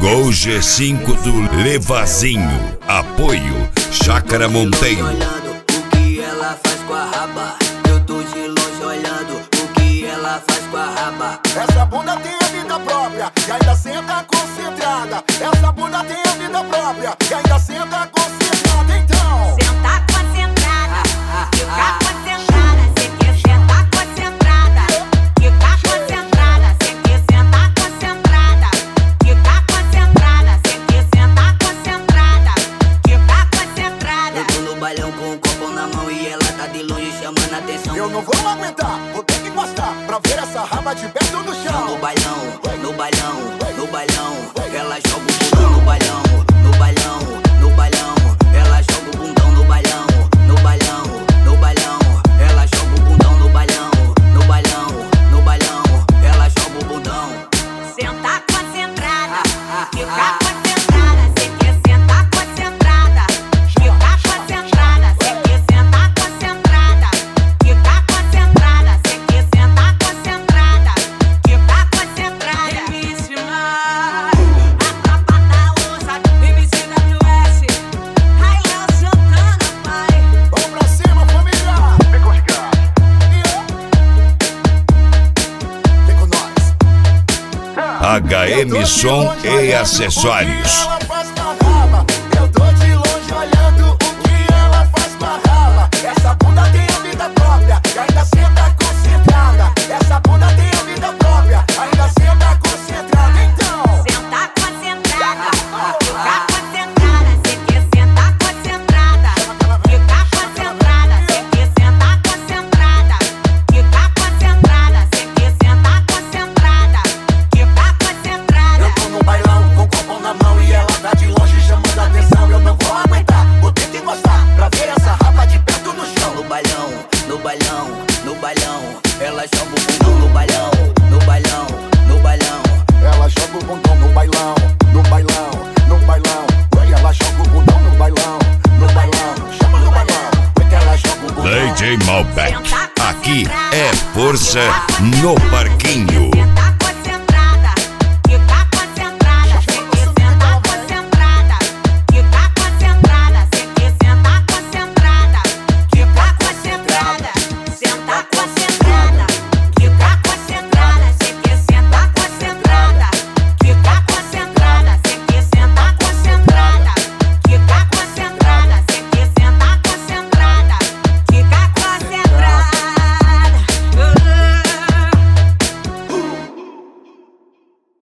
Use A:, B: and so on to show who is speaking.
A: Gol G5 do Levazinho. Apoio Chácara Monteiro.
B: Olhando o que ela faz com a raba. Eu tô de longe olhando o que ela faz com a raba.
C: Essa bunda tem a vida própria e ainda senta concentrada. Essa bunda tem a vida própria e ainda senta concentrada. Então
D: senta concentrada, fica concentrada. Cê quer sentar concentrada, fica concentrada. Cê quer sentar concentrada, fica concentrada. Cê quer sentar concentrada, fica concentrada.
B: Eu tô no bailão com um copo na mão e ela tá de longe chamando a atenção.
C: eu não vou aguentar, vou ter que encostar pra ver essa raba de perto no chão.
B: No bailão, no bailão, no bailão, ela joga o bundão no bailão, no bailão, no bailão, ela joga o bundão no bailão, no bailão, no bailão, ela joga o bundão no bailão, no bailão, no bailão, ela joga o bundão.
D: Senta concentrada, fica concentrada. Cê quer sentar concentrada, fica concentrada. Cê quer sentar concentrada, fica concentrada. Cê quer sentar concentrada, fica concentrada. MC Mar, a tropa da usa, MCWS, Railão Santana, pai.
C: Vamos pra cima, família! Vem com os gatos. Vem com nós.
A: HM Som e Acessórios.
C: Ela faz com a raba. Eu tô de longe olhando o que ela faz com a raba. Essa bunda tem a vida própria e ainda senta concentrada. Essa bunda tem a vida própria, ainda senta concentrada. Então
D: Senta concentrada, fica concentrada. Cê quer sentar concentrada, fica concentrada. Cê quer sentar concentrada, fica concentrada. Cê quer sentar concentrada, fica concentrada.
C: eu tô no bailão com o copo na mão e ela tá de longe chamando a atenção. Eu não vou aguentar, vou ter que encostar pra ver essa raba de perto no chão.
B: No bailão, no bailão, no bailão, ela joga o bundão no bailão, no bailão, no bailão.
C: Ela joga o bundão no bailão, no bailão, no bailão. Oi, ela joga o bundão no bailão, no bailão. Chama no bailão, oi que ela joga o bundão.
A: DJ Malbec. Aqui é força no parquinho.